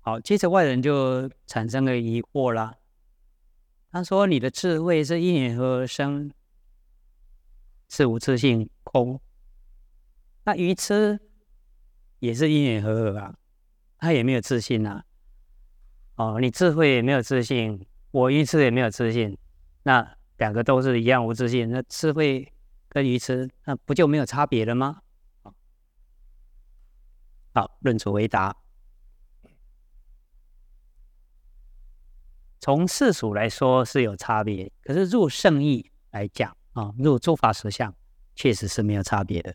好，接着外人就产生了疑惑啦。他说：“你的智慧是因缘合而生，是无自性空。那愚痴也是因缘合合啊，他也没有自信啊。你智慧也没有自信，我愚痴也没有自信，那两个都是一样无自信，那智慧跟愚痴，那不就没有差别了吗？”好，论处回答。从世俗来说是有差别，可是入圣义来讲入诸法实相确实是没有差别的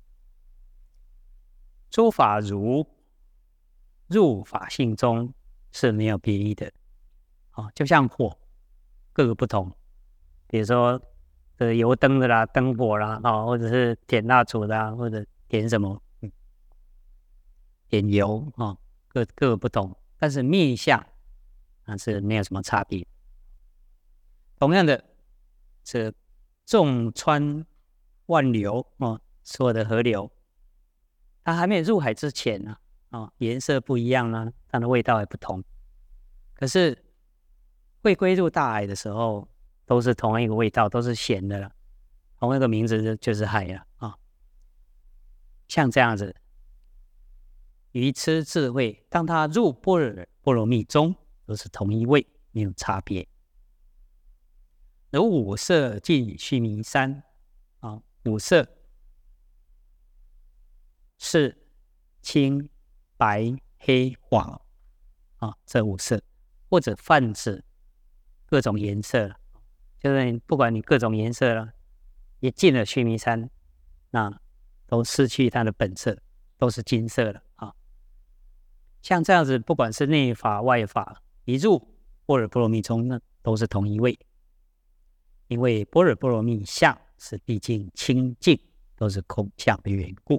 诸法如入法性中是没有别异的就像火各个不同，比如说油灯的啦、灯火啦或者是点蜡烛的或者点什么点油各个不同，但是面相是没有什么差别。同样的，这纵穿万流所有的河流，它还没有入海之前呢颜色不一样啦，它的味道也不同。可是会归入大海的时候，都是同一个味道，都是咸的了，同一个名字就是海了像这样子，愚痴智慧，当它入般若波罗蜜中，都是同一味，没有差别。如五色尽须弥山五色是青、白、黑、黄这五色，或者泛指各种颜色，就是不管你各种颜色了，也进了须弥山，那都失去它的本色，都是金色了像这样子，不管是内法外法，一入般若波罗蜜中，那都是同一味。因为般若波罗蜜相是毕竟清净，都是空相的缘故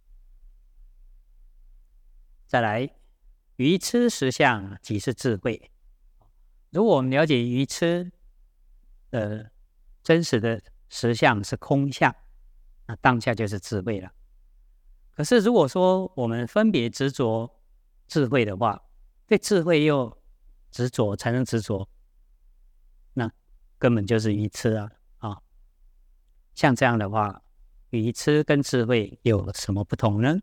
再来，愚痴实相即是智慧。如果我们了解愚痴的真实的实相是空相，那当下就是智慧了。可是如果说我们分别执着智慧的话，对智慧又执着，产生执着，那根本就是愚痴像这样的话，愚痴跟智慧有什么不同呢？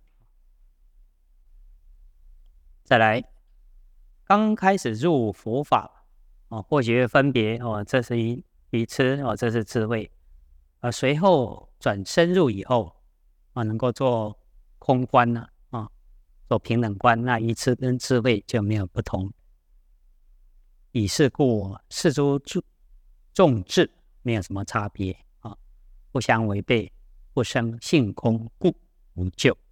再来，刚开始入佛法或许会分别这是愚痴这是智慧，随后转深入以后能够做空观做平等观，那愚痴跟智慧就没有不同。以是故，是诸众智没有什么差别不相违背，不生性空故无咎。